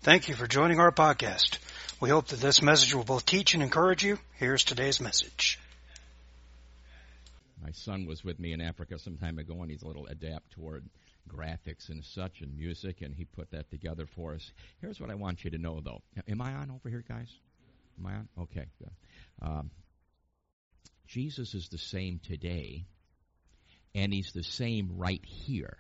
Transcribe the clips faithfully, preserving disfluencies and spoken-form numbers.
Thank you for joining our podcast. We hope that this message will both teach and encourage you. Here's today's message. My son was with me in Africa some time ago, and he's a little adept toward graphics and such and music, and he put that together for us. Here's what I want you to know, though. Am I on over here, guys? Am I on? Okay, good. Um, Jesus is the same today, and he's the same right here.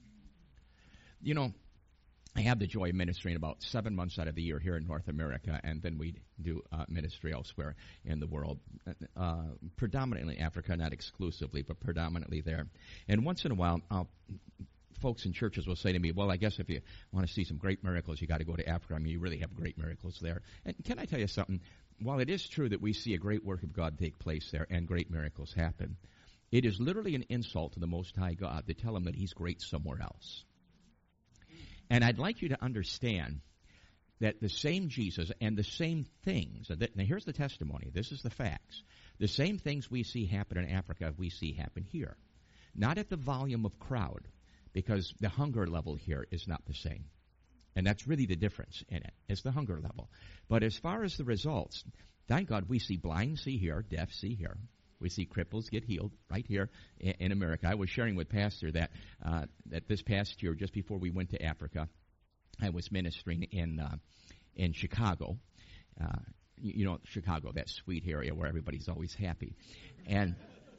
You know, I have the joy of ministering about seven months out of the year here in North America, and then we do uh, ministry elsewhere in the world, uh, predominantly Africa, not exclusively, but predominantly there. And once in a while, I'll, folks in churches will say to me, well, I guess if you want to see some great miracles, you got to go to Africa. I mean, you really have great miracles there. And can I tell you something? While it is true that we see a great work of God take place there and great miracles happen, it is literally an insult to the Most High God to tell him that he's great somewhere else. And I'd like you to understand that the same Jesus and the same things, now here's the testimony, this is the facts, the same things we see happen in Africa we see happen here. Not at the volume of crowd, because the hunger level here is not the same. And that's really the difference in it, is the hunger level. But as far as the results, thank God we see blind see here, deaf see here. We see cripples get healed right here in America. I was sharing with Pastor that uh, that this past year, just before we went to Africa, I was ministering in uh, in Chicago. Uh, you, you know, Chicago, that sweet area where everybody's always happy. And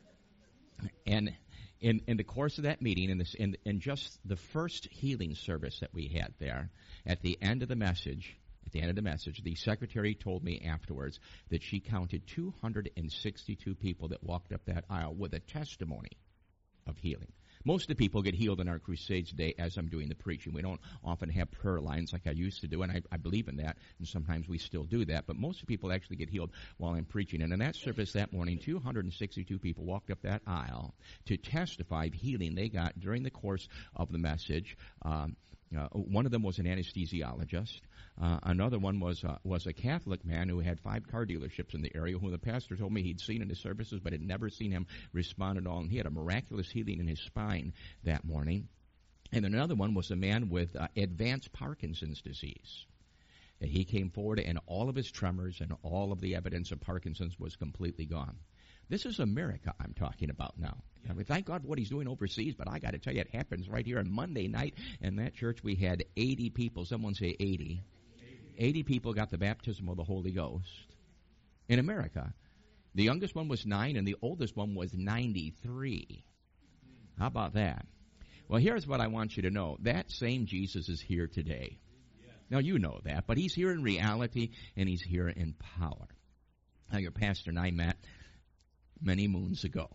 and in in the course of that meeting, in this in, in just the first healing service that we had there, at the end of the message. At the end of the message, the secretary told me afterwards that she counted two hundred sixty-two people that walked up that aisle with a testimony of healing. Most of the people get healed in our crusades today as I'm doing the preaching. We don't often have prayer lines like I used to do, and I, I believe in that, and sometimes we still do that. But most of the people actually get healed while I'm preaching. And in that service that morning, two hundred sixty-two people walked up that aisle to testify of healing they got during the course of the message. Um, Uh, one of them was an anesthesiologist. Uh, another one was uh, was a Catholic man who had five car dealerships in the area, who the pastor told me he'd seen in his services but had never seen him respond at all. And he had a miraculous healing in his spine that morning. And then another one was a man with uh, advanced Parkinson's disease. And he came forward, and all of his tremors and all of the evidence of Parkinson's was completely gone. This is America I'm talking about now. I mean, thank God for what he's doing overseas, but I got to tell you, it happens right here on Monday night. In that church, we had eighty people. Someone say eighty. eighty people got the baptism of the Holy Ghost in America. The youngest one was nine, and the oldest one was ninety-three. How about that? Well, here's what I want you to know. That same Jesus is here today. Now, you know that, but he's here in reality, and he's here in power. Now, your pastor and I met many moons ago.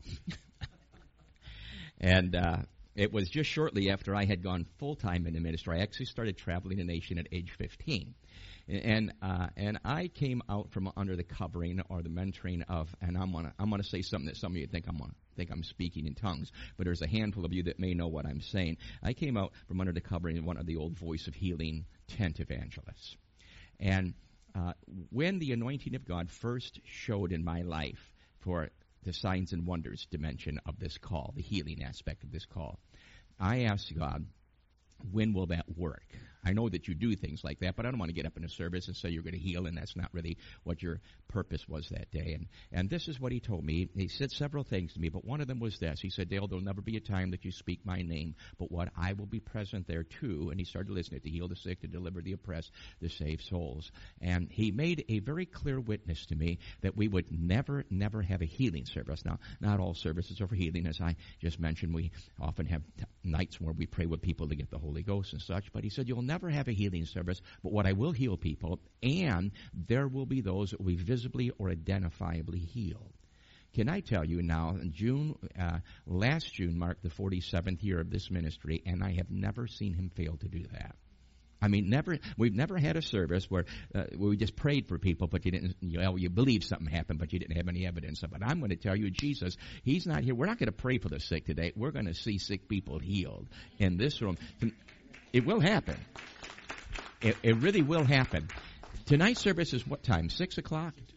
And uh, it was just shortly after I had gone full-time in the ministry. I actually started traveling the nation at age fifteen. And uh, and I came out from under the covering or the mentoring of, and I'm gonna I'm gonna say something that some of you think I'm gonna think I'm speaking in tongues, but there's a handful of you that may know what I'm saying. I came out from under the covering of one of the old Voice of Healing tent evangelists. And uh, when the anointing of God first showed in my life for the signs and wonders dimension of this call, the healing aspect of this call, I asked God, when will that work? I know that you do things like that, but I don't want to get up in a service and say you're going to heal, and that's not really what your purpose was that day. And and this is what he told me. He said several things to me, but one of them was this. He said, Dale, there'll never be a time that you speak my name, but what I will be present there too. And he started listening to heal the sick, to deliver the oppressed, to save souls. And he made a very clear witness to me that we would never, never have a healing service. Now, not all services are for healing. As I just mentioned, we often have t- nights where we pray with people to get the Holy Ghost and such. But he said, you'll never have a healing service, but what I will heal people, and there will be those that will be visibly or identifiably healed. Can I tell you now, in June, uh, last June marked the forty-seventh year of this ministry, and I have never seen him fail to do that. I mean, never. We've never had a service where, uh, where we just prayed for people, but you didn't. You know, you believed something happened, but you didn't have any evidence of it. I'm going to tell you, Jesus, he's not here. We're not going to pray for the sick today. We're going to see sick people healed in this room. It will happen. It, it really will happen. Tonight's service is what time? Six o'clock?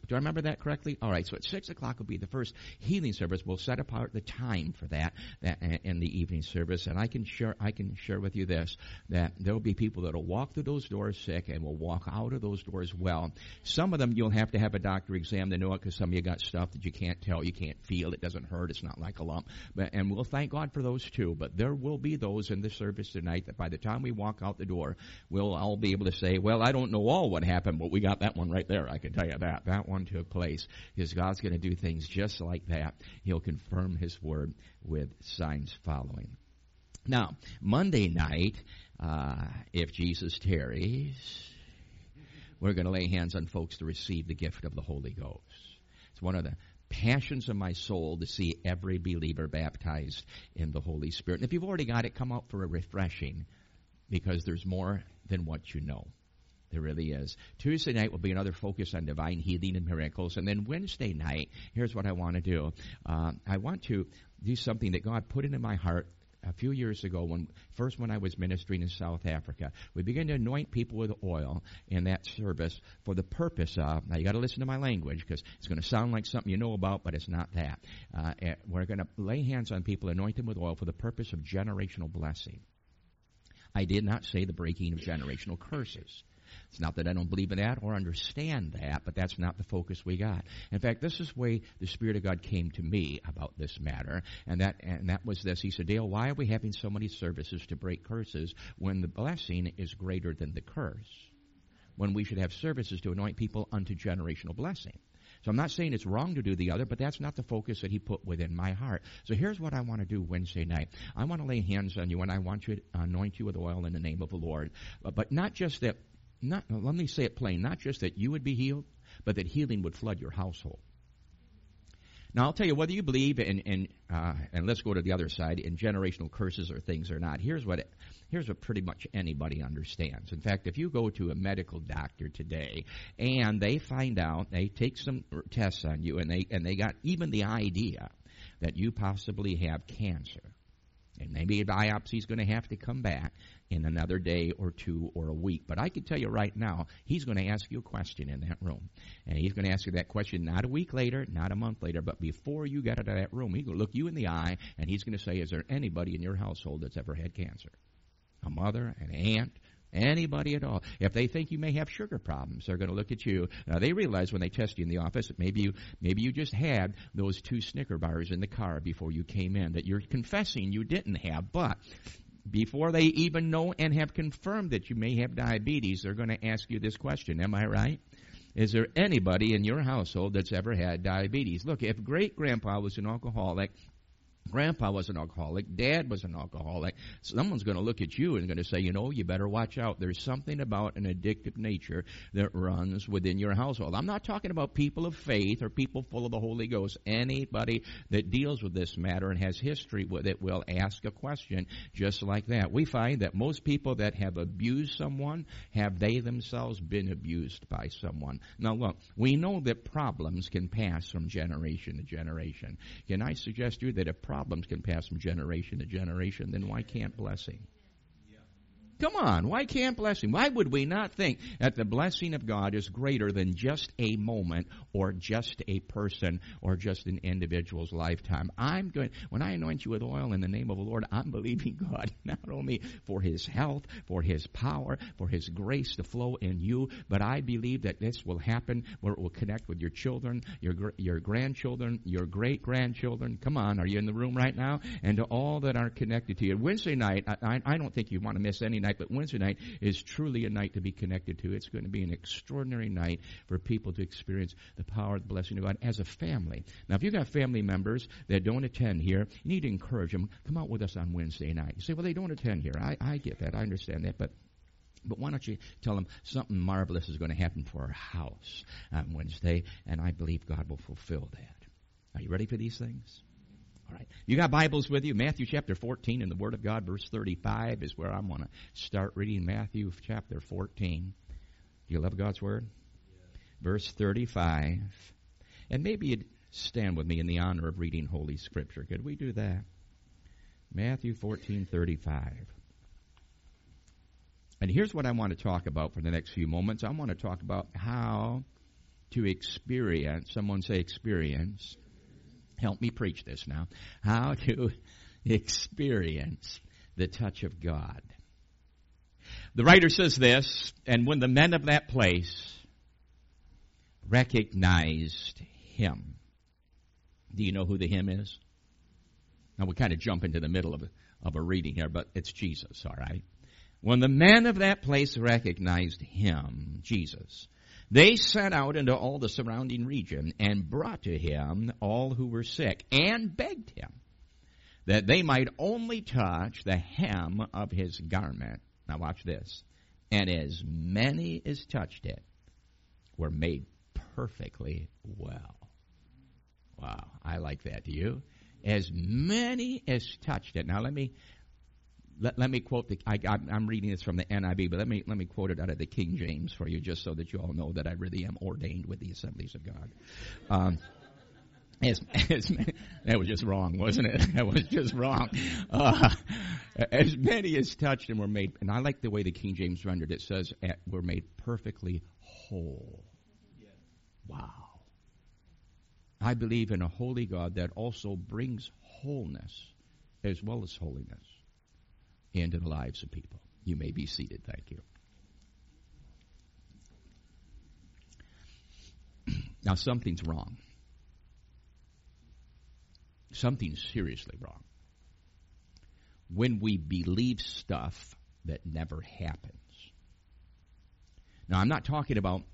Do I remember that correctly? All right, so at six o'clock will be the first healing service. We'll set apart the time for that, that in the evening service. And I can share I can share with you this, that there will be people that will walk through those doors sick and will walk out of those doors well. Some of them you'll have to have a doctor exam to know it, because some of you got stuff that you can't tell, you can't feel, it doesn't hurt, it's not like a lump. But, and we'll thank God for those too. But there will be those in the service tonight that by the time we walk out the door, we'll all be able to say, well, I don't know all what happened, but we got that one right there. I can tell you that. That one took place. Because God's going to do things just like that. He'll confirm His word with signs following. Now, Monday night, uh, if Jesus tarries, we're going to lay hands on folks to receive the gift of the Holy Ghost. It's one of the passions of my soul to see every believer baptized in the Holy Spirit. And if you've already got it, come out for a refreshing, because there's more than what you know. There really is. Tuesday night will be another focus on divine healing and miracles. And then Wednesday night, here's what I want to do. Uh, I want to do something that God put into my heart a few years ago, when first when I was ministering in South Africa. We began to anoint people with oil in that service for the purpose of, now you got to listen to my language, because it's going to sound like something you know about, but it's not that. Uh, we're going to lay hands on people, anoint them with oil for the purpose of generational blessing. I did not say the breaking of generational curses. It's not that I don't believe in that or understand that, but that's not the focus we got. In fact, this is the way the Spirit of God came to me about this matter, and that and that was this. He said, Dale, why are we having so many services to break curses when the blessing is greater than the curse? When we should have services to anoint people unto generational blessing. So I'm not saying it's wrong to do the other, but that's not the focus that He put within my heart. So here's what I want to do Wednesday night. I want to lay hands on you, and I want you to anoint you with oil in the name of the Lord. But not just that. Not, let me say it plain, not just that you would be healed, but that healing would flood your household. Now, I'll tell you, whether you believe in, in uh, and let's go to the other side, in generational curses or things or not, here's what, it, here's what pretty much anybody understands. In fact, if you go to a medical doctor today and they find out, they take some tests on you, and they, and they got even the idea that you possibly have cancer, and maybe a biopsy is going to have to come back in another day or two or a week. But I can tell you right now, he's going to ask you a question in that room. And he's going to ask you that question not a week later, not a month later, but before you get out of that room. He's going to look you in the eye, and he's going to say, is there anybody in your household that's ever had cancer? A mother, an aunt, anybody at all. If they think you may have sugar problems, they're going to look at you. Now, they realize when they test you in the office that maybe you maybe you just had those two Snicker bars in the car before you came in, that you're confessing you didn't have. But before they even know and have confirmed that you may have diabetes, they're going to ask you this question. Am I right? Is there anybody in your household that's ever had diabetes? Look, if great-grandpa was an alcoholic, Grandpa was an alcoholic, Dad was an alcoholic, someone's going to look at you and going to say, you know, you better watch out. There's something about an addictive nature that runs within your household. I'm not talking about people of faith or people full of the Holy Ghost. Anybody that deals with this matter and has history with it will ask a question just like that. We find that most people that have abused someone, have they themselves been abused by someone? Now look, we know that problems can pass from generation to generation. Can I suggest to you that if problems can pass from generation to generation, then why can't blessing? Come on, why can't blessing? Why would we not think that the blessing of God is greater than just a moment or just a person or just an individual's lifetime? I'm going, when I anoint you with oil in the name of the Lord, I'm believing God not only for His health, for His power, for His grace to flow in you, but I believe that this will happen where it will connect with your children, your your grandchildren, your great-grandchildren. Come on, are you in the room right now? And to all that are connected to you. Wednesday night, I, I don't think you want to miss any night, but Wednesday night is truly a night to be connected to. It's going to be an extraordinary night for people to experience the power, the blessing of God as a family. Now, if you've got family members that don't attend here, you need to encourage them. Come out with us on Wednesday night. You say, well, they don't attend here. I, I get that. I understand that. But But why don't you tell them something marvelous is going to happen for our house on Wednesday, and I believe God will fulfill that. Are you ready for these things? All right. You got Bibles with you? Matthew chapter fourteen in the Word of God, verse thirty-five is where I'm going to start reading. Matthew chapter fourteen. Do you love God's Word? Yeah. Verse thirty-five. And maybe you'd stand with me in the honor of reading Holy Scripture. Could we do that? Matthew fourteen thirty-five. And here's what I want to talk about for the next few moments. I want to talk about how to experience, someone say experience, help me preach this now, how to experience the touch of God. The writer says this, and when the men of that place recognized him. Do you know who the him is? Now we kind of jump into the middle of a, of a reading here, but it's Jesus, all right? When the men of that place recognized him, Jesus, they set out into all the surrounding region and brought to him all who were sick and begged him that they might only touch the hem of his garment. Now watch this. And as many as touched it were made perfectly well. Wow, I like that. Do you? As many as touched it. Now let me let, let me quote the. I, I'm reading this from the N I V, but let me let me quote it out of the King James for you, just so that you all know that I really am ordained with the Assemblies of God. Um, As, as, that was just wrong, wasn't it? That was just wrong. Uh, as many as touched and were made, and I like the way the King James rendered it. It says, were made perfectly whole. Wow. I believe in a holy God that also brings wholeness as well as holiness into the lives of people. You may be seated. Thank you. Now, something's wrong. Something's seriously wrong when we believe stuff that never happens. Now, I'm not talking about,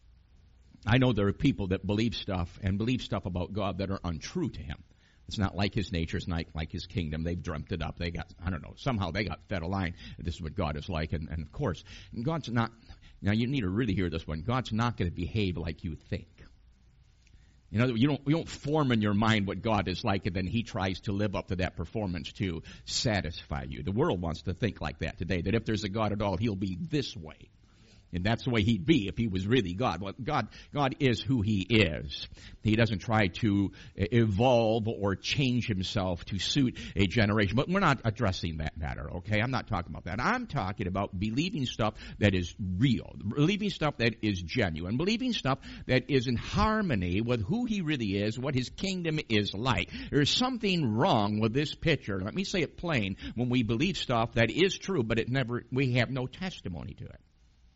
I know there are people that believe stuff and believe stuff about God that are untrue to him. It's not like his nature. It's not like his kingdom. They've dreamt it up. They got, I don't know, somehow they got fed a line. This is what God is like. And, and of course, God's not, now you need to really hear this one. God's not going to behave like you think. You know, you don't, you don't form in your mind what God is like, and then he tries to live up to that performance to satisfy you. The world wants to think like that today, that if there's a God at all, he'll be this way. And that's the way he'd be if he was really God. Well, God, God is who he is. He doesn't try to evolve or change himself to suit a generation. But we're not addressing that matter, okay? I'm not talking about that. I'm talking about believing stuff that is real, believing stuff that is genuine, believing stuff that is in harmony with who he really is, what his kingdom is like. There's something wrong with this picture. Let me say it plain. When we believe stuff that is true, but it never, we have no testimony to it.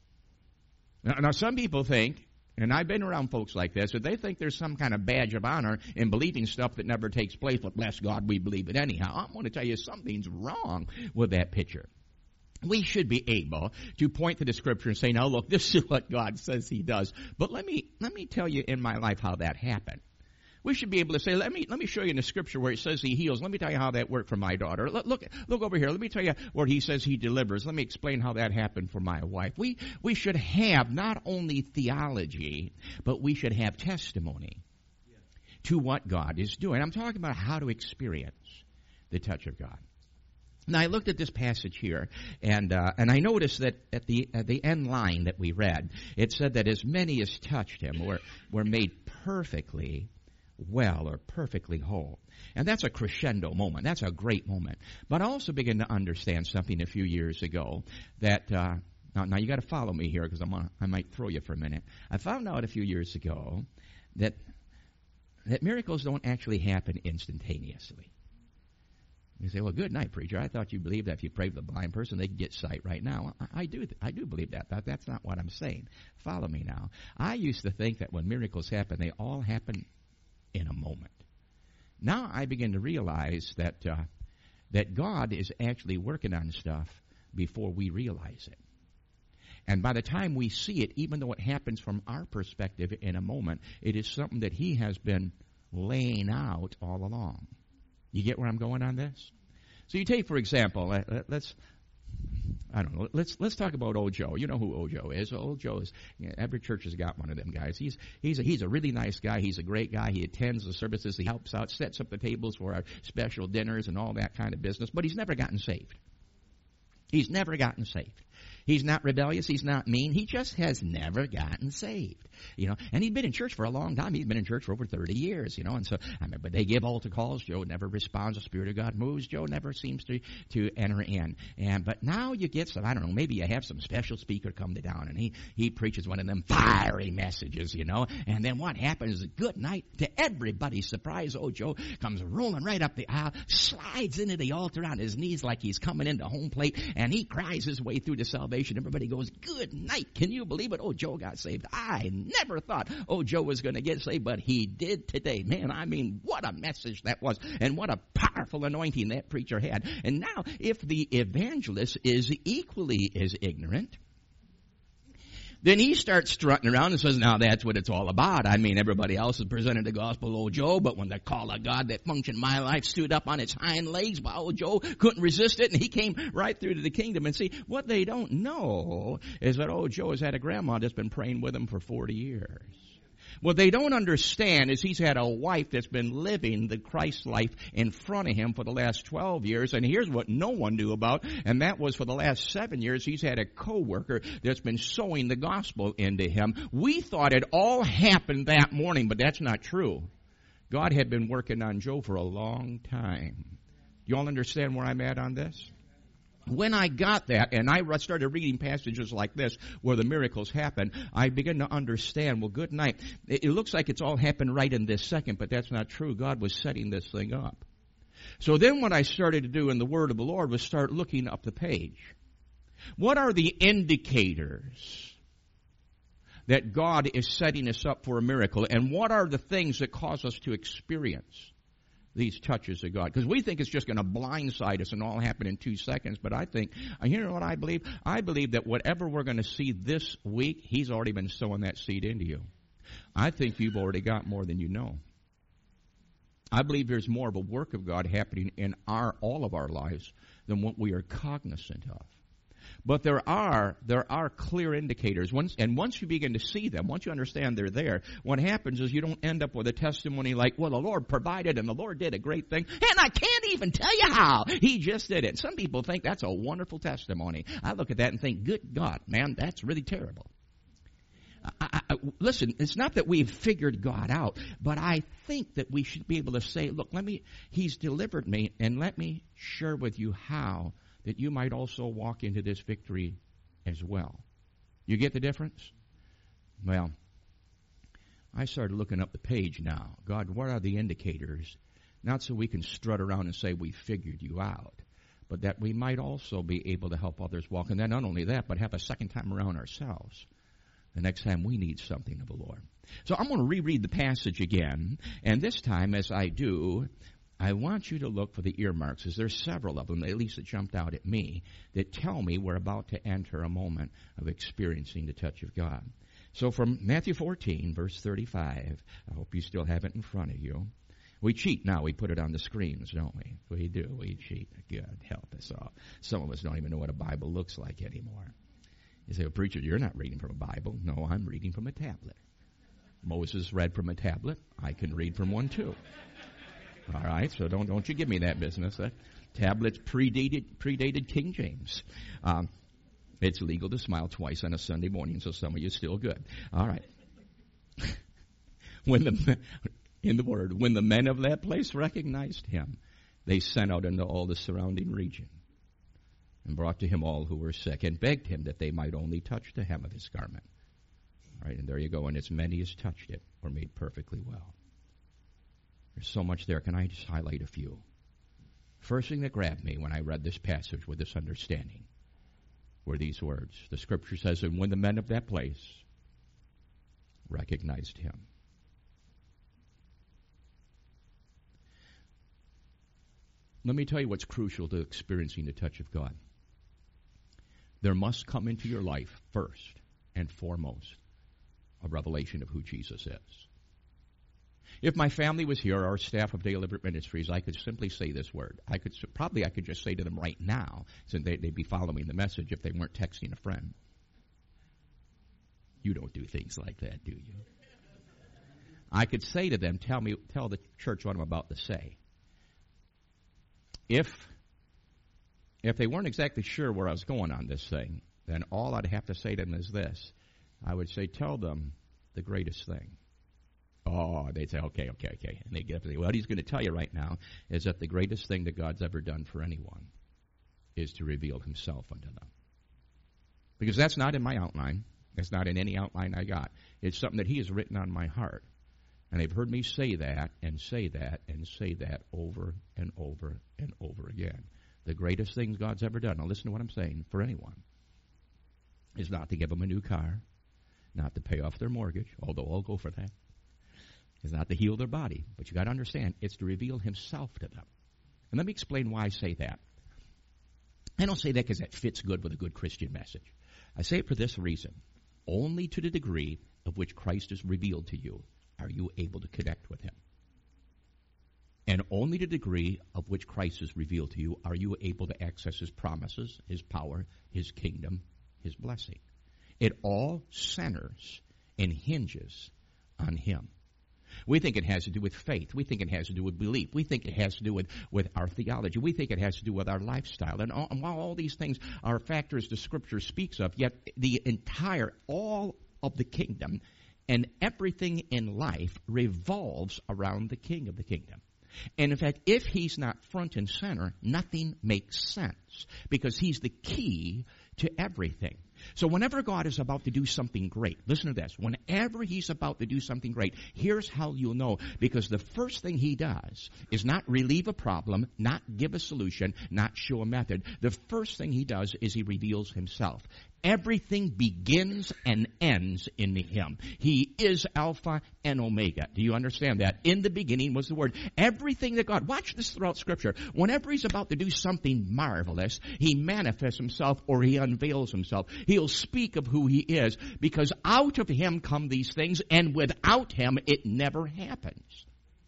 Now, now, some people think, and I've been around folks like this, that they think there's some kind of badge of honor in believing stuff that never takes place, but bless God, we believe it anyhow. I want to tell you something's wrong with that picture. We should be able to point to the Scripture and say, now look, this is what God says he does. But let me let me tell you in my life how that happened. We should be able to say, let me let me show you in the Scripture where it says he heals. Let me tell you how that worked for my daughter. Look, look, look over here. Let me tell you where he says he delivers. Let me explain how that happened for my wife. We we should have not only theology, but we should have testimony to what God is doing. I'm talking about how to experience the touch of God. Now, I looked at this passage here, and uh, and I noticed that at the at the end line that we read, it said that as many as touched him were were made perfectly well or perfectly whole. And that's a crescendo moment. That's a great moment. But I also began to understand something a few years ago that, uh, now, now you got to follow me here because I'm gonna, I might throw you for a minute. I found out a few years ago that that miracles don't actually happen instantaneously. You say, well, good night, preacher. I thought you believed that if you prayed for the blind person, they could get sight right now. I, I do I do believe that, but that's not what I'm saying. Follow me now. I used to think that when miracles happen, they all happen in a moment. Now I begin to realize that uh, that God is actually working on stuff before we realize it. And by the time we see it, even though it happens from our perspective in a moment, it is something that he has been laying out all along. You get where I'm going on this? So you take, for example, let's, I don't know, let's let's talk about old Joe. You know who old Joe is. Old Joe is, you know, every church has got one of them guys. He's he's a, he's a really nice guy. He's a great guy. He attends the services. He helps out, sets up the tables for our special dinners and all that kind of business. But he's never gotten saved. He's never gotten saved. He's not rebellious. He's not mean. He just has never gotten saved. You know, and he'd been in church for a long time. He'd been in church for over thirty years, you know, and so, I mean, but they give altar calls. Joe never responds. The Spirit of God moves. Joe never seems to, to enter in. And, but now you get some, I don't know, maybe you have some special speaker come to town and he, he preaches one of them fiery messages, you know, and then what happens is good night to everybody's surprise. Oh, Joe comes rolling right up the aisle, slides into the altar on his knees like he's coming into home plate, and he cries his way through to salvation. Everybody goes, good night. Can you believe it? Oh, Joe got saved. I never thought, oh, Joe was going to get saved, but he did today. Man, I mean, what a message that was, and what a powerful anointing that preacher had. And now, if the evangelist is equally as ignorant, then he starts strutting around and says, now that's what it's all about. I mean, everybody else has presented the gospel, oh, Joe, but when the call of God that functioned in my life stood up on its hind legs, well, oh, Joe couldn't resist it, and he came right through to the kingdom. And see, what they don't know is that, oh, Joe has had a grandma that's been praying with him for forty years. What they don't understand is he's had a wife that's been living the Christ life in front of him for the last twelve years. And here's what no one knew about, and that was for the last seven years, he's had a coworker that's been sowing the gospel into him. We thought it all happened that morning, but that's not true. God had been working on Joe for a long time. You all understand where I'm at on this? When I got that, and I started reading passages like this where the miracles happen, I began to understand, well, good night. It looks like it's all happened right in this second, but that's not true. God was setting this thing up. So then what I started to do in the Word of the Lord was start looking up the page. What are the indicators that God is setting us up for a miracle? And what are the things that cause us to experience these touches of God? Because we think it's just going to blindside us and all happen in two seconds. But I think, you know what I believe? I believe that whatever we're going to see this week, He's already been sowing that seed into you. I think you've already got more than you know. I believe there's more of a work of God happening in our all of our lives than what we are cognizant of. But there are there are clear indicators. Once, and once you begin to see them, once you understand they're there, what happens is you don't end up with a testimony like, well, the Lord provided and the Lord did a great thing, and I can't even tell you how. He just did it. Some people think that's a wonderful testimony. I look at that and think, good God, man, that's really terrible. I, I, listen, it's not that we've figured God out, but I think that we should be able to say, look, let me, He's delivered me, and let me share with you how that you might also walk into this victory as well. You get the difference? Well, I started looking up the page now. God, what are the indicators? Not so we can strut around and say we figured you out, but that we might also be able to help others walk. And then not only that, but have a second time around ourselves the next time we need something of the Lord. So I'm going to reread the passage again, and this time as I do, I want you to look for the earmarks, as there's several of them, at least that jumped out at me, that tell me we're about to enter a moment of experiencing the touch of God. So from Matthew fourteen, verse thirty-five, I hope you still have it in front of you. We cheat now. We put it on the screens, don't we? We do. We cheat. Good. Help us all. Some of us don't even know what a Bible looks like anymore. You say, well, preacher, you're not reading from a Bible. No, I'm reading from a tablet. Moses read from a tablet. I can read from one too. All right, so don't don't you give me that business. That tablets predated predated King James. Um, it's legal to smile twice on a Sunday morning, so some of you still good. All right. When the in the word, when the men of that place recognized him, they sent out into all the surrounding region and brought to him all who were sick and begged him that they might only touch the hem of his garment. All right, and there you go. And as many as touched it were made perfectly well. There's so much there. Can I just highlight a few? First thing that grabbed me when I read this passage with this understanding were these words. The Scripture says, and when the men of that place recognized him. Let me tell you what's crucial to experiencing the touch of God. There must come into your life first and foremost a revelation of who Jesus is. If my family was here, our staff of Daily Liberty Ministries, I could simply say this word. I could probably I could just say to them right now, since they, they'd be following the message if they weren't texting a friend. You don't do things like that, do you? I could say to them, tell me, tell the church what I'm about to say. If if they weren't exactly sure where I was going on this thing, then all I'd have to say to them is this. I would say, tell them the greatest thing. Oh, they'd say, okay, okay, okay. And they'd get up and say, what he's going to tell you right now is that the greatest thing that God's ever done for anyone is to reveal himself unto them. Because that's not in my outline. That's not in any outline I got. It's something that he has written on my heart. And they've heard me say that and say that and say that over and over and over again. The greatest things God's ever done, now listen to what I'm saying, for anyone, is not to give them a new car, not to pay off their mortgage, although I'll go for that. It's not to heal their body. But you got to understand, it's to reveal himself to them. And let me explain why I say that. I don't say that because that fits good with a good Christian message. I say it for this reason. Only to the degree of which Christ is revealed to you are you able to connect with him. And only to the degree of which Christ is revealed to you are you able to access his promises, his power, his kingdom, his blessing. It all centers and hinges on him. We think it has to do with faith. We think it has to do with belief. We think it has to do with, with our theology. We think it has to do with our lifestyle. And, all, and while all these things are factors the Scripture speaks of, yet the entire, all of the kingdom and everything in life revolves around the King of the kingdom. And in fact, if he's not front and center, nothing makes sense because he's the key to everything. So whenever God is about to do something great, listen to this. Whenever he's about to do something great, here's how you'll know. Because the first thing he does is not relieve a problem, not give a solution, not show a method. The first thing he does is he reveals himself. Everything begins and ends in him. He is Alpha and Omega. Do you understand that? In the beginning was the Word. Everything that God, watch this throughout Scripture. Whenever he's about to do something marvelous, he manifests himself or he unveils himself. He'll speak of who he is because out of him come these things, and without him it never happens.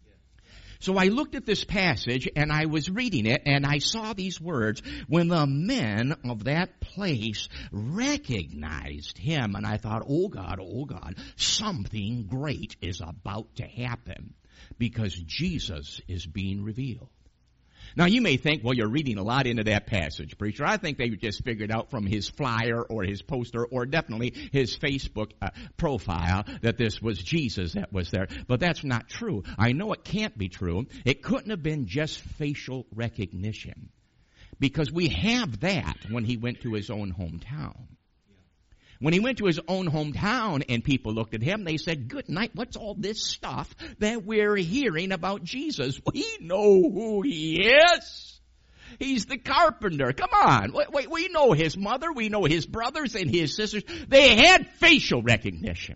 So I looked at this passage and I was reading it and I saw these words, when the men of that place recognized him. And I thought, oh God, oh God, something great is about to happen because Jesus is being revealed. Now, you may think, well, you're reading a lot into that passage, preacher. I think they just figured out from his flyer or his poster or definitely his Facebook uh, profile that this was Jesus that was there. But that's not true. I know it can't be true. It couldn't have been just facial recognition because we have that when he went to his own hometown. When he went to his own hometown and people looked at him, they said, good night, what's all this stuff that we're hearing about Jesus? We know who he is. He's the carpenter. Come on. We, we know his mother. We know his brothers and his sisters. They had facial recognition.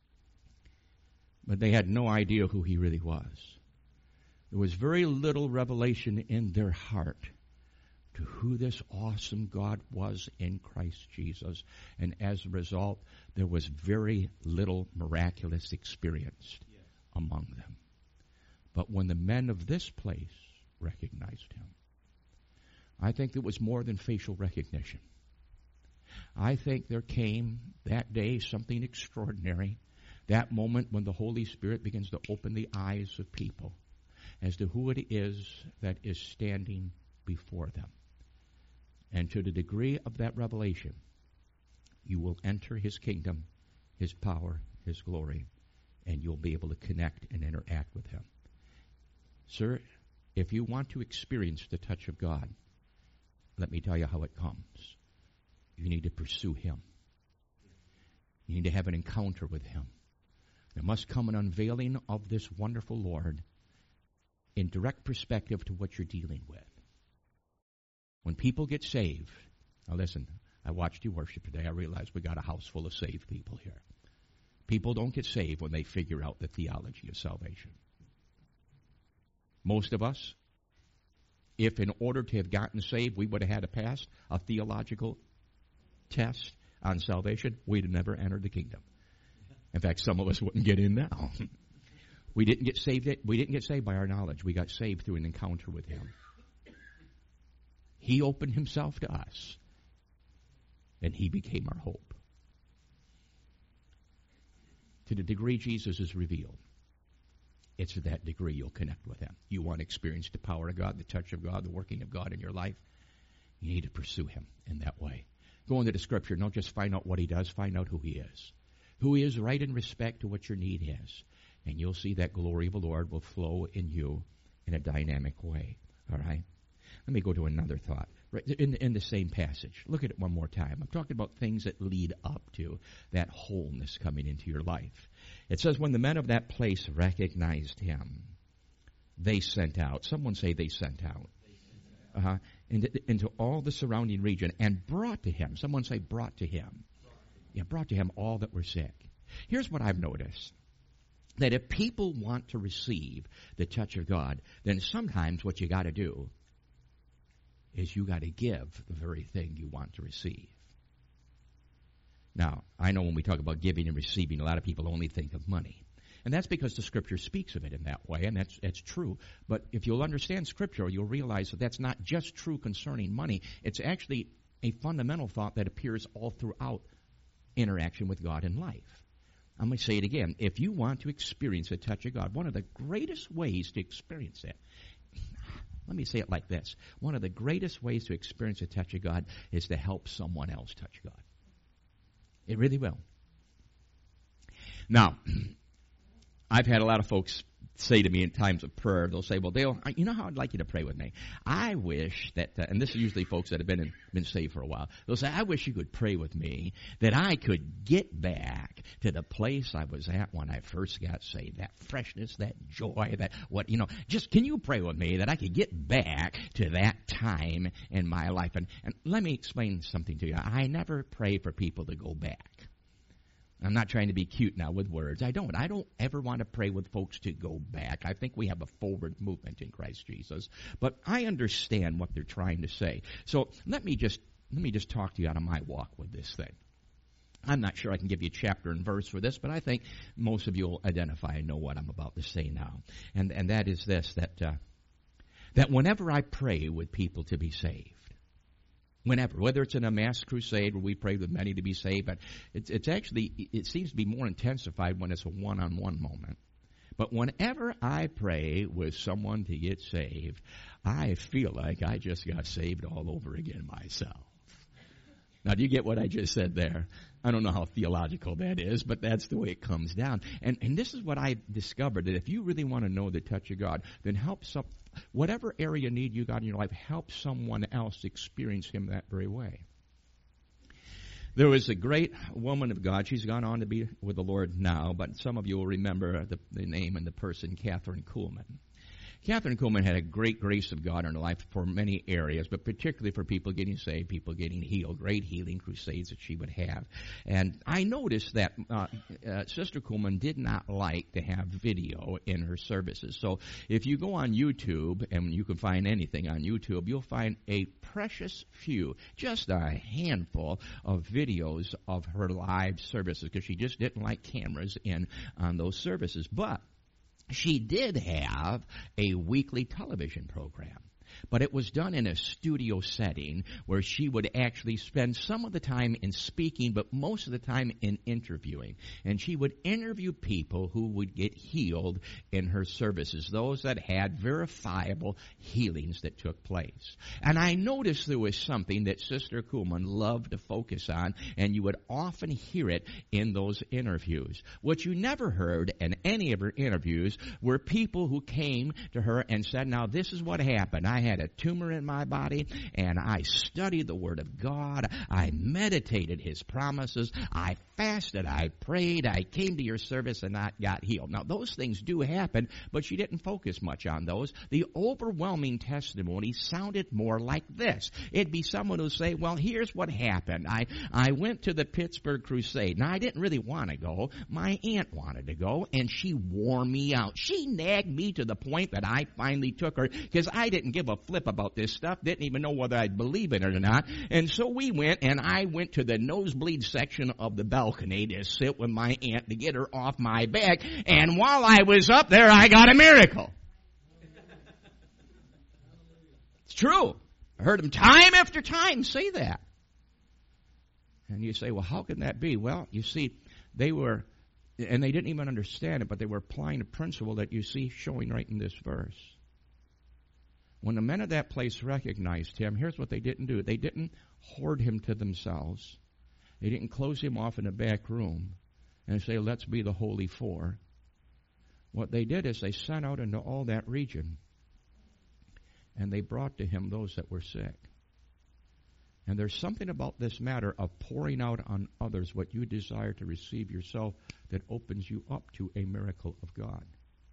But they had no idea who he really was. There was very little revelation in their heart to who this awesome God was in Christ Jesus. And as a result, there was very little miraculous experienced yes. among them. But when the men of this place recognized him, I think it was more than facial recognition. I think there came that day something extraordinary, that moment when the Holy Spirit begins to open the eyes of people as to who it is that is standing before them. And to the degree of that revelation, you will enter his kingdom, his power, his glory, and you'll be able to connect and interact with him. Sir, if you want to experience the touch of God, let me tell you how it comes. You need to pursue him. You need to have an encounter with him. There must come an unveiling of this wonderful Lord in direct perspective to what you're dealing with. When people get saved, now listen, I watched you worship today. I realized we got a house full of saved people here. People don't get saved when they figure out the theology of salvation. Most of us, if in order to have gotten saved, we would have had to pass a theological test on salvation, we'd have never entered the kingdom. In fact, some of us wouldn't get in now. We didn't get saved. We didn't get saved by our knowledge. We got saved through an encounter with him. He opened himself to us, and he became our hope. To the degree Jesus is revealed, it's to that degree you'll connect with him. You want to experience the power of God, the touch of God, the working of God in your life, you need to pursue him in that way. Go into the Scripture. Don't just find out what he does. Find out who he is. Who he is right in respect to what your need is. And you'll see that glory of the Lord will flow in you in a dynamic way. All right? Let me go to another thought. Right in, in the same passage. Look at it one more time. I'm talking about things that lead up to that wholeness coming into your life. It says, when the men of that place recognized him, they sent out. Someone say they sent out. Uh-huh. Into, into all the surrounding region and brought to him. Someone say brought to him. Yeah, brought to him all that were sick. Here's what I've noticed. That if people want to receive the touch of God, then sometimes what you got to do is you got to give the very thing you want to receive. Now, I know when we talk about giving and receiving, a lot of people only think of money. And that's because the Scripture speaks of it in that way, and that's, that's true. But if you'll understand Scripture, you'll realize that that's not just true concerning money. It's actually a fundamental thought that appears all throughout interaction with God in life. I'm going to say it again. If you want to experience the touch of God, one of the greatest ways to experience it, let me say it like this. One of the greatest ways to experience the touch of God is to help someone else touch God. It really will. Now, I've had a lot of folks say to me in times of prayer, they'll say, well, Dale, you know how I'd like you to pray with me? I wish that, uh, and this is usually folks that have been in, been saved for a while, they'll say, I wish you could pray with me that I could get back to the place I was at when I first got saved. That freshness, that joy, that what, you know, just can you pray with me that I could get back to that time in my life? And, and let me explain something to you. I never pray for people to go back. I'm not trying to be cute now with words. I don't. I don't ever want to pray with folks to go back. I think we have a forward movement in Christ Jesus. But I understand what they're trying to say. So let me just let me just talk to you out of my walk with this thing. I'm not sure I can give you chapter and verse for this, but I think most of you will identify and know what I'm about to say now. And and that is this, that uh, that whenever I pray with people to be saved, whenever, whether it's in a mass crusade where we pray with many to be saved, but it's, it's actually, it seems to be more intensified when it's a one-on-one moment. But whenever I pray with someone to get saved, I feel like I just got saved all over again myself. Now, do you get what I just said there? I don't know how theological that is, but that's the way it comes down. And and this is what I discovered, that if you really want to know the touch of God, then help some, whatever area need you got in your life, help someone else experience him that very way. There was a great woman of God. She's gone on to be with the Lord now, but some of you will remember the, the name and the person, Kathryn Kuhlman. Kathryn Kuhlman had a great grace of God in her life for many areas, but particularly for people getting saved, people getting healed, great healing crusades that she would have. And I noticed that uh, uh, Sister Kuhlman did not like to have video in her services. So if you go on YouTube, and you can find anything on YouTube, you'll find a precious few, just a handful of videos of her live services, because she just didn't like cameras in on those services. But she did have a weekly television program, but it was done in a studio setting where she would actually spend some of the time in speaking, but most of the time in interviewing. And she would interview people who would get healed in her services, those that had verifiable healings that took place. And I noticed there was something that Sister Kuhlman loved to focus on, and you would often hear it in those interviews. What you never heard in any of her interviews were people who came to her and said, now this is what happened. I had a tumor in my body, and I studied the Word of God. I meditated His promises. I fasted. I prayed. I came to your service, and I got healed. Now, those things do happen, but she didn't focus much on those. The overwhelming testimony sounded more like this. It'd be someone who'd say, well, here's what happened. I, I went to the Pittsburgh Crusade. Now, I didn't really want to go. My aunt wanted to go, and she wore me out. She nagged me to the point that I finally took her, because I didn't give a flip about this stuff, didn't even know whether I'd believe in it or not. And so we went, and I went to the nosebleed section of the balcony to sit with my aunt to get her off my back. And while I was up there, I got a miracle. It's true. I heard them time after time say that. And you say, well, how can that be? Well, you see, they were, and they didn't even understand it, but they were applying a principle that you see showing right in this verse. When the men of that place recognized him, here's what they didn't do. They didn't hoard him to themselves. They didn't close him off in a back room and say, let's be the holy four. What they did is they sent out into all that region, and they brought to him those that were sick. And there's something about this matter of pouring out on others what you desire to receive yourself that opens you up to a miracle of God.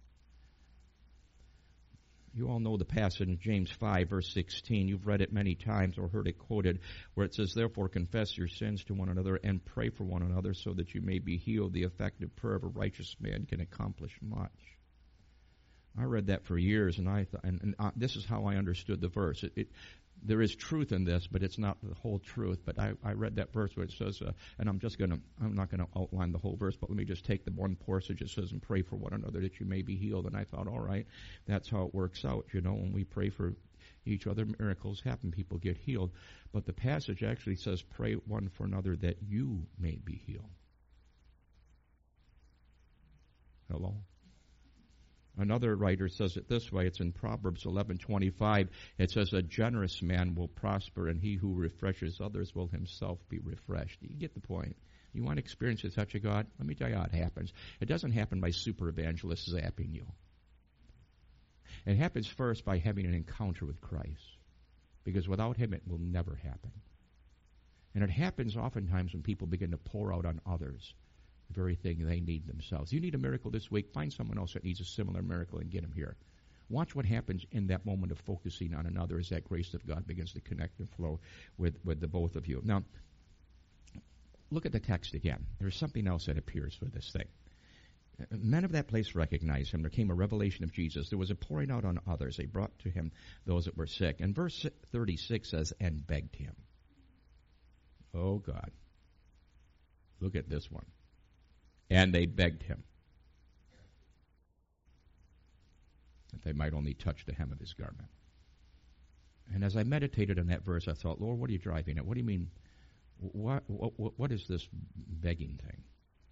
You all know the passage in James five, verse sixteen. You've read it many times or heard it quoted, where it says, therefore confess your sins to one another and pray for one another so that you may be healed. The effective prayer of a righteous man can accomplish much. I read that for years, and I th- and, and uh, this is how I understood the verse. It, it, there is truth in this, but it's not the whole truth. But I, I read that verse where it says, uh, and I'm just going to, I'm not going to outline the whole verse, but let me just take the one portion. It says, and pray for one another that you may be healed. And I thought, all right, that's how it works out. You know, when we pray for each other, miracles happen, people get healed. But the passage actually says, pray one for another that you may be healed. Hello? Another writer says it this way. It's in Proverbs eleven twenty-five. It says, a generous man will prosper, and he who refreshes others will himself be refreshed. You get the point. You want to experience the touch of God? Let me tell you how it happens. It doesn't happen by super evangelists zapping you. It happens first by having an encounter with Christ, because without him it will never happen. And it happens oftentimes when people begin to pour out on others the very thing they need themselves. You need a miracle this week, find someone else that needs a similar miracle and get them here. Watch what happens in that moment of focusing on another as that grace of God begins to connect and flow with, with the both of you. Now, look at the text again. There's something else that appears for this thing. Men of that place recognized him. There came a revelation of Jesus. There was a pouring out on others. They brought to him those that were sick. And verse thirty-six says, and begged him. Oh, God. Look at this one. And they begged him that they might only touch the hem of his garment. And as I meditated on that verse, I thought, Lord, what are you driving at? What do you mean? What, what, what is this begging thing?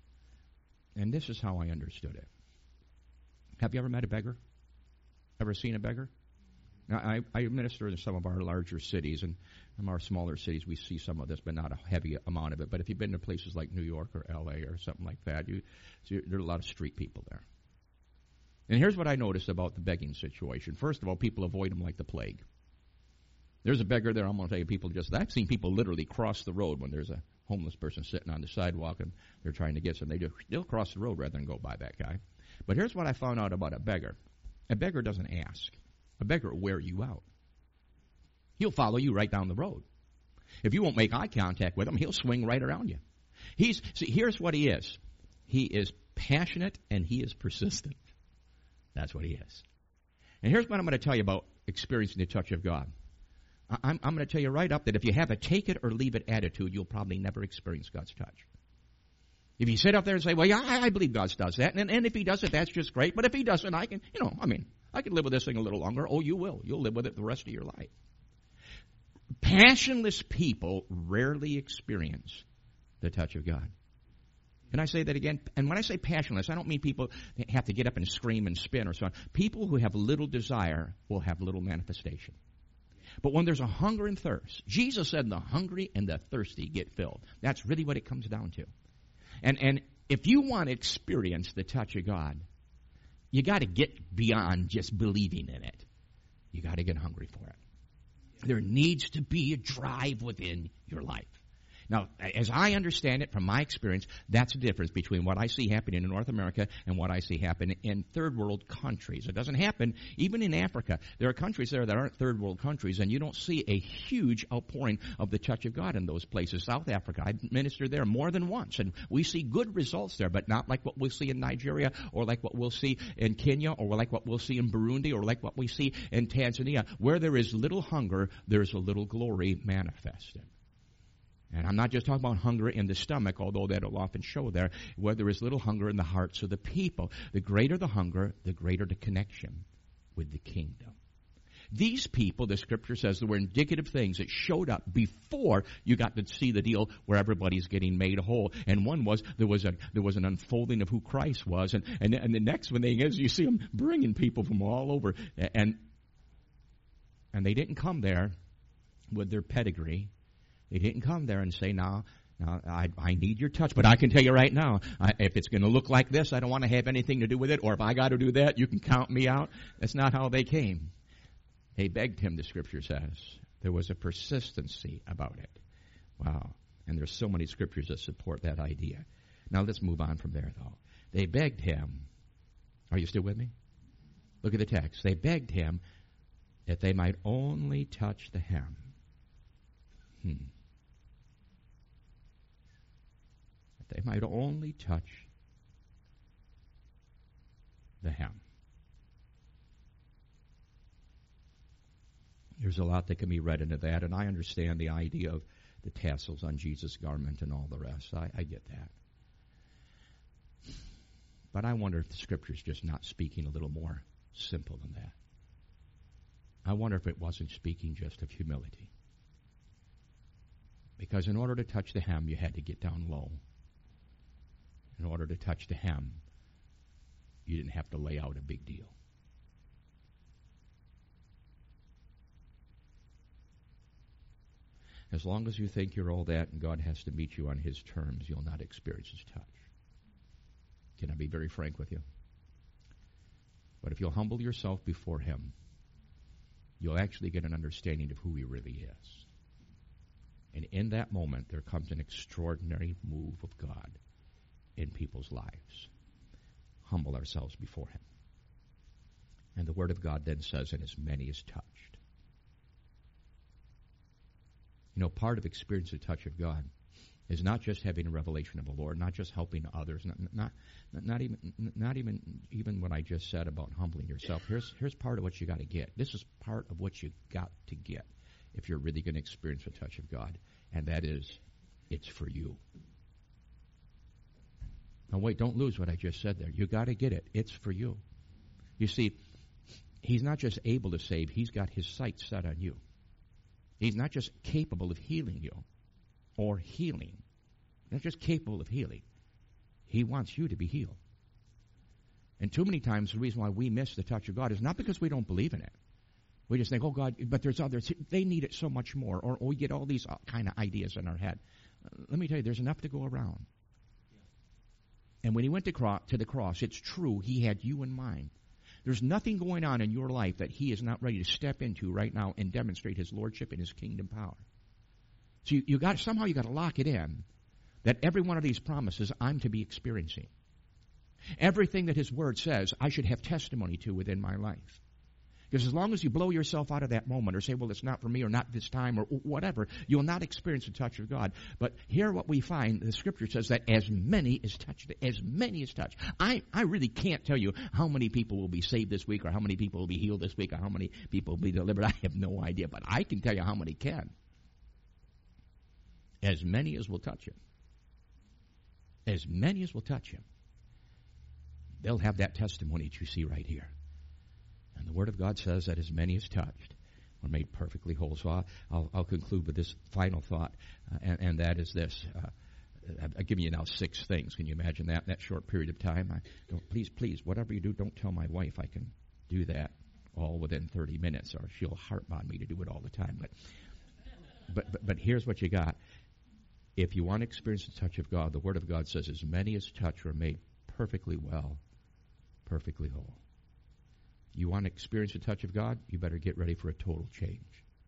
And this is how I understood it. Have you ever met a beggar? Ever seen a beggar? Now, I, I minister in some of our larger cities, and in our smaller cities we see some of this, but not a heavy amount of it. But if you've been to places like New York or L A or something like that, you, so there are a lot of street people there. And here's what I noticed about the begging situation. First of all, people avoid them like the plague. There's a beggar there, I'm going to tell you, people just, I've seen people literally cross the road when there's a homeless person sitting on the sidewalk and they're trying to get some. They just, they'll cross the road rather than go by that guy. But here's what I found out about a beggar. A beggar doesn't ask. A beggar will wear you out. He'll follow you right down the road. If you won't make eye contact with him, he'll swing right around you. He's see, here's what he is. He is passionate and he is persistent. That's what he is. And here's what I'm going to tell you about experiencing the touch of God. I'm, I'm going to tell you right up that if you have a take it or leave it attitude, you'll probably never experience God's touch. If you sit up there and say, well, yeah, I, I believe God does that, and, and if he does it, that's just great, but if he doesn't, I can, you know, I mean, I can live with this thing a little longer. Oh, you will. You'll live with it the rest of your life. Passionless people rarely experience the touch of God. Can I say that again? And when I say passionless, I don't mean people have to get up and scream and spin or so on. People who have little desire will have little manifestation. But when there's a hunger and thirst, Jesus said the hungry and the thirsty get filled. That's really what it comes down to. And and if you want to experience the touch of God, you got to get beyond just believing in it. You got to get hungry for it. There needs to be a drive within your life. Now, as I understand it from my experience, that's the difference between what I see happening in North America and what I see happen in third world countries. It doesn't happen even in Africa. There are countries there that aren't third world countries, and you don't see a huge outpouring of the touch of God in those places. South Africa, I've ministered there more than once, and we see good results there, but not like what we'll see in Nigeria or like what we'll see in Kenya or like what we'll see in Burundi or like what we see in Tanzania. Where there is little hunger, there's a little glory manifested. And I'm not just talking about hunger in the stomach, although that will often show there, where there is little hunger in the hearts of the people. The greater the hunger, the greater the connection with the kingdom. These people, the scripture says, there were indicative things that showed up before you got to see the deal where everybody's getting made whole. And one was, there was a there was an unfolding of who Christ was. And, and, and the next one thing is, you see them bringing people from all over. And, and they didn't come there with their pedigree. He didn't come there and say, now, now I, I need your touch. But I can tell you right now, I, if it's going to look like this, I don't want to have anything to do with it. Or if I got to do that, you can count me out. That's not how they came. They begged him, the Scripture says. There was a persistency about it. Wow. And there's so many Scriptures that support that idea. Now let's move on from there, though. They begged him. Are you still with me? Look at the text. They begged him that they might only touch the hem. Hmm. That they might only touch the hem. There's a lot that can be read into that, and I understand the idea of the tassels on Jesus' garment and all the rest. I, I get that. But I wonder if the Scripture's just not speaking a little more simple than that. I wonder if it wasn't speaking just of humility. Because in order to touch the hem, you had to get down low. In order to touch the hem, you didn't have to lay out a big deal. As long as you think you're all that and God has to meet you on His terms, you'll not experience His touch. Can I be very frank with you? But if you'll humble yourself before Him, you'll actually get an understanding of who He really is. And in that moment, there comes an extraordinary move of God in people's lives. Humble ourselves before Him. And the Word of God then says, and as many as touched. You know, part of experiencing the touch of God is not just having a revelation of the Lord, not just helping others, not not, not even not even even what I just said about humbling yourself. Here's here's part of what you got to get. This is part of what you got to get if you're really going to experience the touch of God, and that is, it's for you. Now wait, don't lose what I just said there. You got to get it. It's for you. You see, He's not just able to save; He's got His sights set on you. He's not just capable of healing you or healing. Not just capable of healing. He wants you to be healed. And too many times the reason why we miss the touch of God is not because we don't believe in it. We just think, oh God, but there's others. They need it so much more. Or, or we get all these kind of ideas in our head. Uh, let me tell you, there's enough to go around. And when He went to, cro- to the cross, it's true, He had you in mind. There's nothing going on in your life that He is not ready to step into right now and demonstrate His lordship and His kingdom power. So you, you got somehow you got to lock it in that every one of these promises I'm to be experiencing. Everything that His Word says I should have testimony to within my life. Because as long as you blow yourself out of that moment or say, well, it's not for me or not this time or whatever, you'll not experience the touch of God. But here what we find, the Scripture says that as many as touched, as many as touched. I, I really can't tell you how many people will be saved this week or how many people will be healed this week or how many people will be delivered. I have no idea, but I can tell you how many can. As many as will touch Him. As many as will touch Him. They'll have that testimony that you see right here. And the Word of God says that as many as touched are made perfectly whole. So I'll, I'll, I'll conclude with this final thought, uh, and, and that is this. Uh, I've given you now six things. Can you imagine that in that short period of time? I don't, please, please, whatever you do, don't tell my wife I can do that all within thirty minutes, or she'll harp on me to do it all the time. But, but, but, but here's what you got. If you want to experience the touch of God, the Word of God says, as many as touch are made perfectly well, perfectly whole. You want to experience the touch of God? You better get ready for a total change.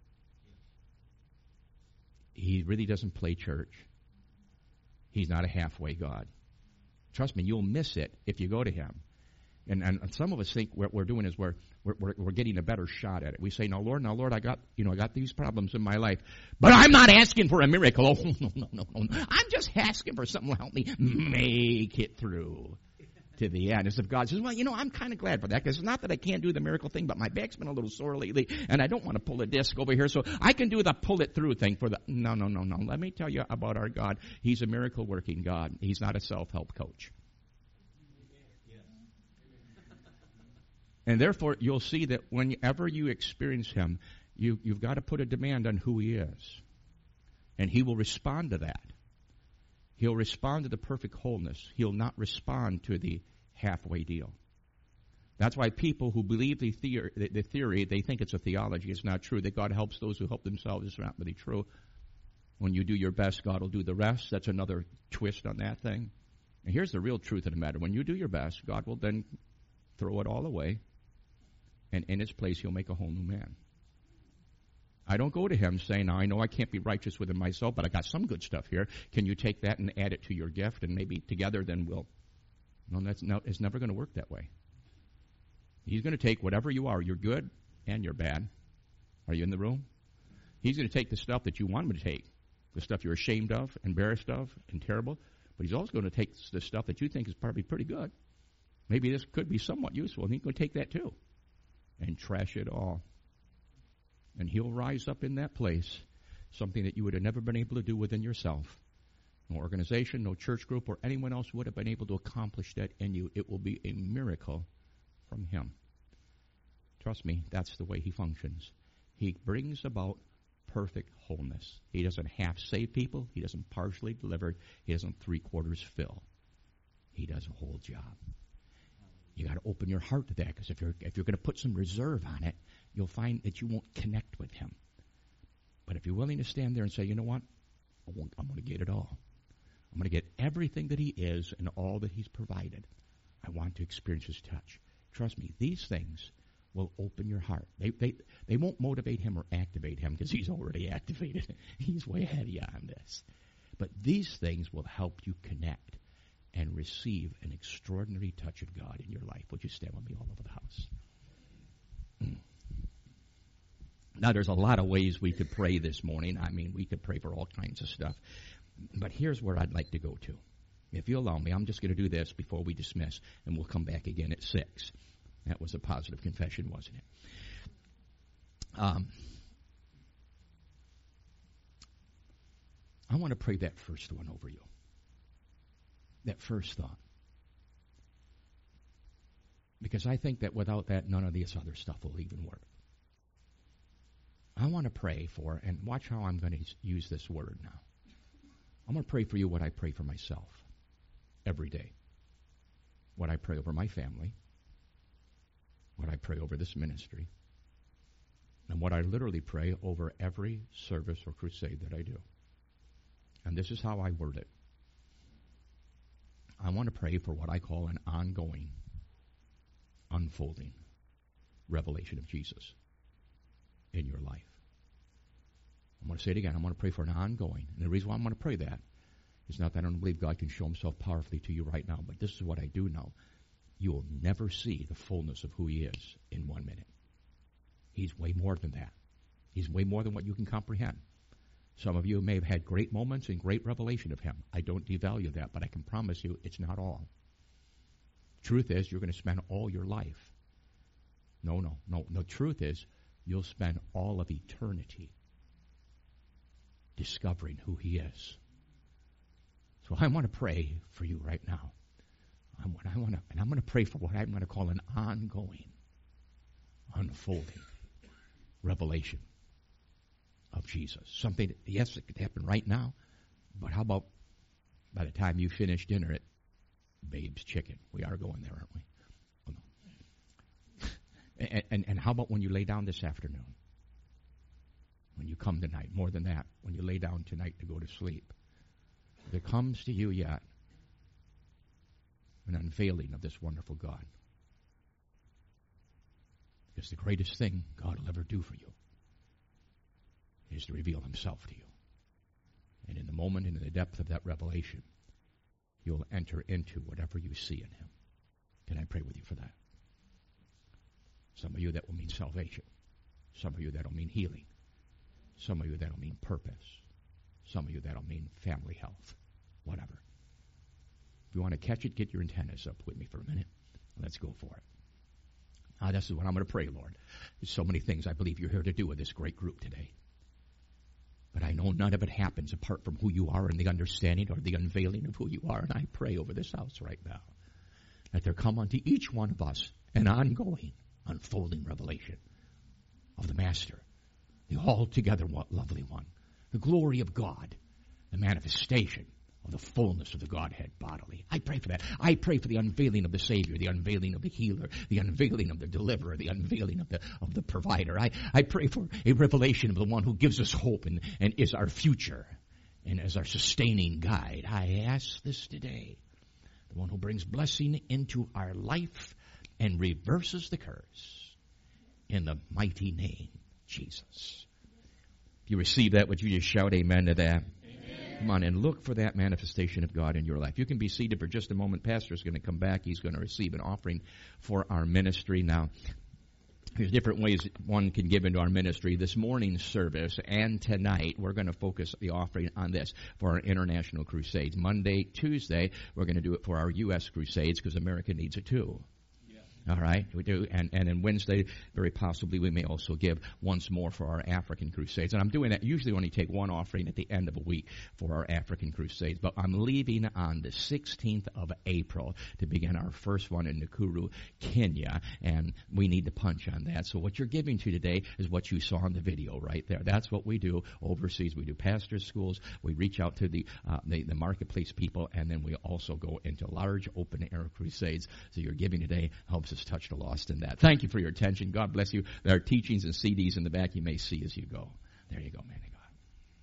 He really doesn't play church. He's not a halfway God. Trust me, you'll miss it if you go to Him. And, and some of us think what we're doing is we're, we're we're getting a better shot at it. We say, "Now, Lord, now, Lord, I got you know I got these problems in my life, but I'm not asking for a miracle. Oh, no, no, no, no. I'm just asking for something to help me make it through." To the end. As if God says, well, you know, I'm kind of glad for that, because it's not that I can't do the miracle thing, but my back's been a little sore lately, and I don't want to pull a disc over here, so I can do the pull it through thing for the... No, no, no, no. Let me tell you about our God. He's a miracle-working God. He's not a self-help coach. And therefore, you'll see that whenever you experience Him, you, you've got to put a demand on who He is. And He will respond to that. He'll respond to the perfect wholeness. He'll not respond to the halfway deal. That's why people who believe the theory, the theory, they think it's a theology. It's not true. That God helps those who help themselves is not really true. When you do your best, God will do the rest. That's another twist on that thing. And here's the real truth of the matter. When you do your best, God will then throw it all away, and in its place, he'll make a whole new man. I don't go to him saying, now, I know I can't be righteous within myself, but I got some good stuff here. Can you take that and add it to your gift, and maybe together then we'll... No, that's no, it's never going to work that way. He's going to take whatever you are. You're good and you're bad. Are you in the room? He's going to take the stuff that you want him to take, the stuff you're ashamed of, embarrassed of, and terrible. But he's also going to take the stuff that you think is probably pretty good. Maybe this could be somewhat useful, and he's going to take that too and trash it all. And he'll rise up in that place, something that you would have never been able to do within yourself. No organization, no church group, or anyone else would have been able to accomplish that in you. It will be a miracle from him. Trust me, that's the way he functions. He brings about perfect wholeness. He doesn't half save people. He doesn't partially deliver. He doesn't three quarters fill. He does a whole job. You got to open your heart to that, because if you're if you're going to put some reserve on it, you'll find that you won't connect with him. But if you're willing to stand there and say, you know what, I won't, I'm going to get it all. I'm going to get everything that he is and all that he's provided. I want to experience his touch. Trust me, these things will open your heart. They they they won't motivate him or activate him, because he's already activated. He's way ahead of you on this. But these things will help you connect and receive an extraordinary touch of God in your life. Would you stand with me all over the house? Mm. Now, there's a lot of ways we could pray this morning. I mean, we could pray for all kinds of stuff. But here's where I'd like to go to. If you allow me, I'm just going to do this before we dismiss, and we'll come back again at six. That was a positive confession, wasn't it? Um, I want to pray that first one over you. That first thought. Because I think that without that, none of this other stuff will even work. I want to pray for, and watch how I'm going to use this word now. I'm going to pray for you what I pray for myself every day. What I pray over my family. What I pray over this ministry. And what I literally pray over every service or crusade that I do. And this is how I word it. I want to pray for what I call an ongoing, unfolding revelation of Jesus in your life. I'm going to say it again. I'm going to pray for an ongoing. And the reason why I'm going to pray that is not that I don't believe God can show himself powerfully to you right now, but this is what I do know. You will never see the fullness of who he is in one minute. He's way more than that. He's way more than what you can comprehend. Some of you may have had great moments and great revelation of him. I don't devalue that, but I can promise you it's not all. Truth is, you're going to spend all your life. No, no, no. The truth is, you'll spend all of eternity discovering who he is. So I want to pray for you right now. I want, I want to, and I'm going to pray for what I'm going to call an ongoing, unfolding revelation of Jesus. Something that, yes, it could happen right now, but how about by the time you finish dinner at Babe's Chicken? We are going there, aren't we? Oh, no. and, and, and how about when you lay down this afternoon? When you come tonight, more than that, when you lay down tonight to go to sleep, there comes to you yet an unveiling of this wonderful God. Because the greatest thing God will ever do for you is to reveal himself to you. And in the moment and in the depth of that revelation, you'll enter into whatever you see in him. Can I pray with you for that? Some of you that will mean salvation. Some of you that will mean healing. Some of you that will mean purpose. Some of you that will mean family health. Whatever. If you want to catch it, get your antennas up with me for a minute. Let's go for it. Now, this is what I'm going to pray, Lord. There's so many things I believe you're here to do with this great group today. But I know none of it happens apart from who you are and the understanding or the unveiling of who you are. And I pray over this house right now that there come unto each one of us an ongoing, unfolding revelation of the Master, the altogether lovely one, the glory of God, the manifestation of the fullness of the Godhead bodily. I pray for that. I pray for the unveiling of the Savior, the unveiling of the healer, the unveiling of the deliverer, the unveiling of the of the provider. I, I pray for a revelation of the one who gives us hope and, and is our future. and as our sustaining guide. I ask this today, the one who brings blessing into our life and reverses the curse, in the mighty name of Jesus. If you receive that, would you just shout amen to that? Come on, and look for that manifestation of God in your life. You can be seated for just a moment. Pastor's going to come back. He's going to receive an offering for our ministry. Now, there's different ways one can give into our ministry. This morning's service and tonight, we're going to focus the offering on this for our international crusades. Monday, Tuesday, we're going to do it for our U S crusades because America needs it too. All right, we do, and and then Wednesday, very possibly, we may also give once more for our African crusades. And I'm doing that. Usually, only take one offering at the end of a week for our African crusades. But I'm leaving on the sixteenth of April to begin our first one in Nakuru, Kenya, and we need to punch on that. So what you're giving to today is what you saw in the video right there. That's what we do overseas. We do pastors' schools. We reach out to the uh, the, the marketplace people, and then we also go into large open air crusades. So your giving today helps us touch the lost in that. Thank you for your attention. God bless you. There are teachings and C Ds in the back you may see as you go. There you go, man of God.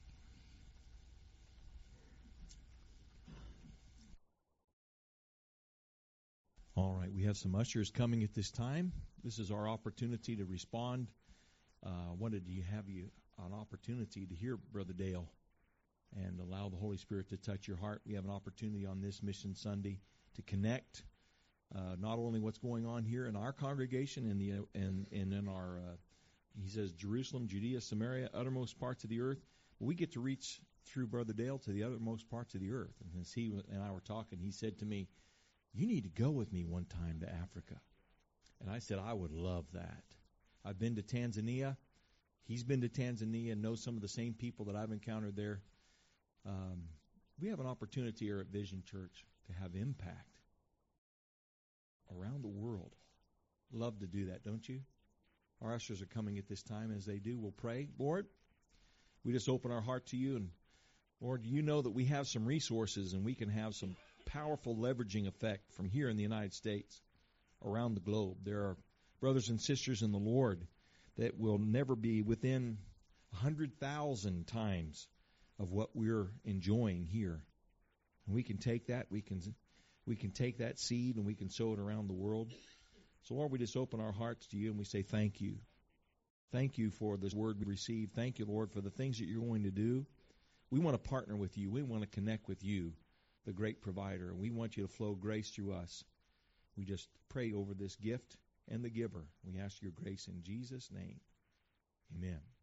All right, we have some ushers coming at this time. This is our opportunity to respond. I uh, wanted to have you an opportunity to hear Brother Dale and allow the Holy Spirit to touch your heart. We have an opportunity on this Mission Sunday to connect Uh, not only what's going on here in our congregation and the and, and in our, uh, he says, Jerusalem, Judea, Samaria, uttermost parts of the earth. We get to reach through Brother Dale to the uttermost parts of the earth. And as he and I were talking, he said to me, "You need to go with me one time to Africa." And I said, "I would love that." I've been to Tanzania. He's been to Tanzania and knows some of the same people that I've encountered there. Um, we have an opportunity here at Vision Church to have impact around the world. Love to do that, don't you? Our ushers are coming at this time. As they do, we'll pray. Lord, we just open our heart to you. And Lord, you know that we have some resources and we can have some powerful leveraging effect from here in the United States around the globe. There are brothers and sisters in the Lord that will never be within one hundred thousand times of what we're enjoying here. And we can take that, we can we can take that seed and we can sow it around the world. So, Lord, we just open our hearts to you and we say thank you. Thank you for this word we received. Thank you, Lord, for the things that you're going to do. We want to partner with you. We want to connect with you, the great provider. And we want you to flow grace through us. We just pray over this gift and the giver. We ask your grace in Jesus' name. Amen.